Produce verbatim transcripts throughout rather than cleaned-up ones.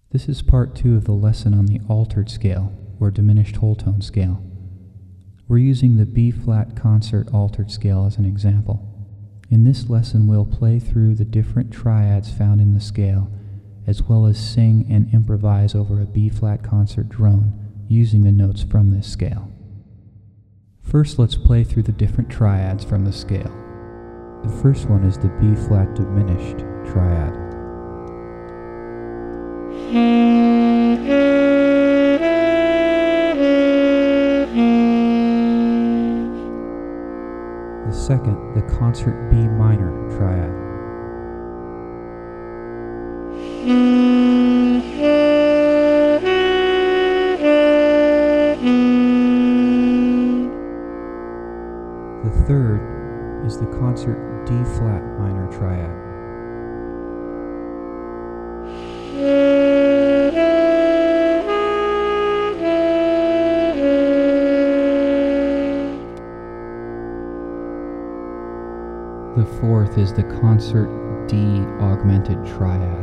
This is part two of the lesson on the altered scale, or diminished whole tone scale. We're using the B-flat concert altered scale as an example. In this lesson, we'll play through the different triads found in the scale, as well as sing and improvise over a B-flat concert drone using the notes from this scale. First, let's play through the different triads from the scale. The first one is the B-flat diminished triad. The second, the concert B minor triad. The third is the concert D flat minor triad. The fourth is the concert D augmented triad.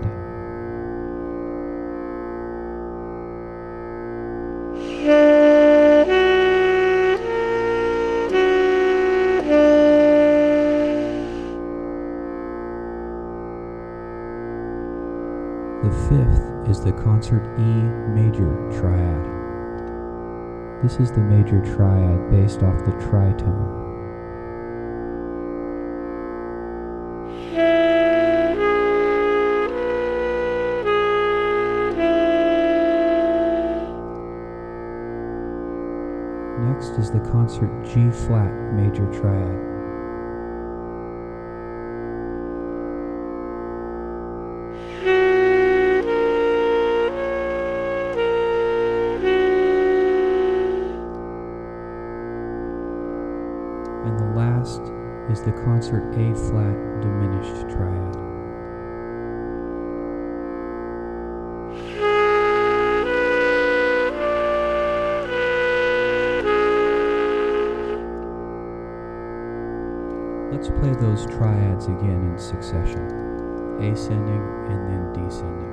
The fifth is the concert E major triad. This is the major triad based off the tritone. Next is the concert G flat major triad. And the last is the concert A flat diminished triad. Let's play those triads again in succession, ascending and then descending.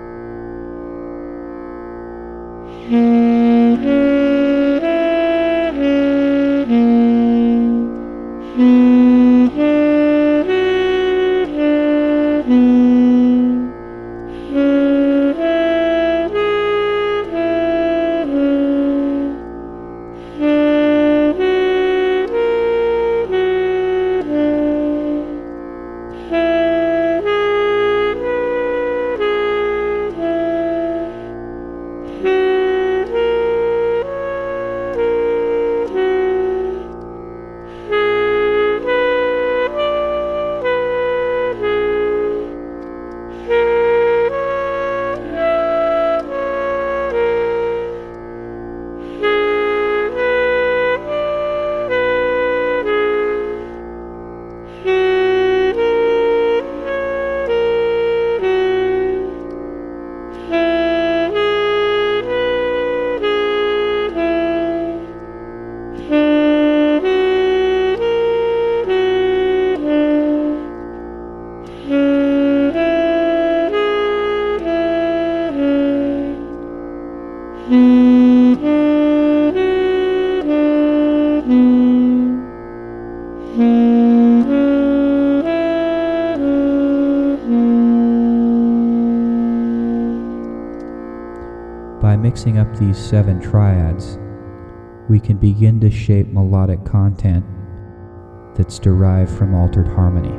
By mixing up these seven triads, we can begin to shape melodic content that's derived from altered harmony.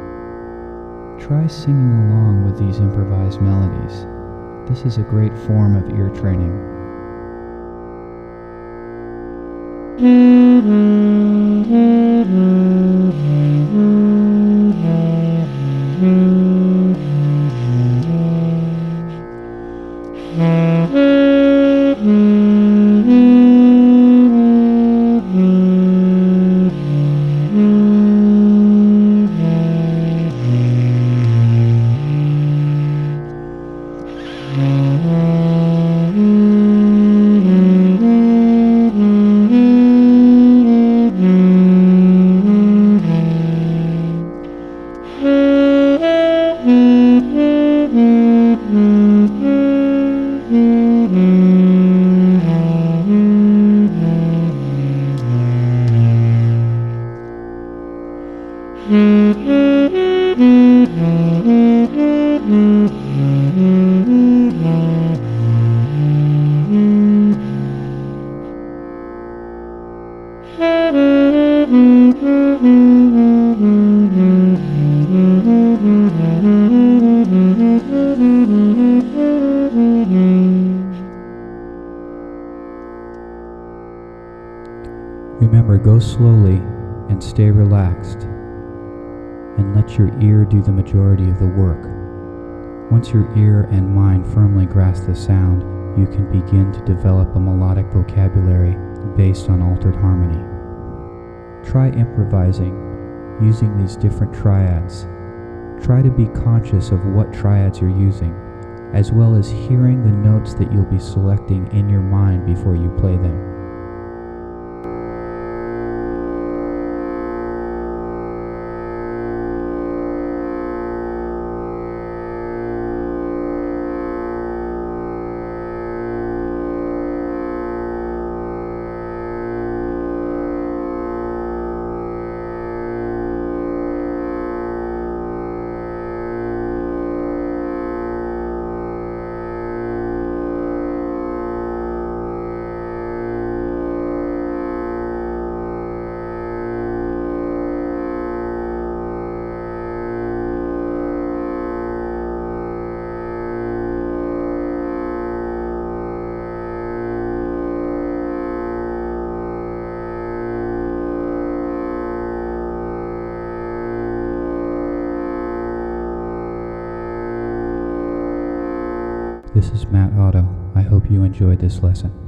Try singing along with these improvised melodies. This is a great form of ear training. Mm-hmm. Remember, go slowly and stay relaxed, and let your ear do the majority of the work. Once your ear and mind firmly grasp the sound, you can begin to develop a melodic vocabulary based on altered harmony. Try improvising using these different triads. Try to be conscious of what triads you're using, as well as hearing the notes that you'll be selecting in your mind before you play them. This is Matt Otto. I hope you enjoyed this lesson.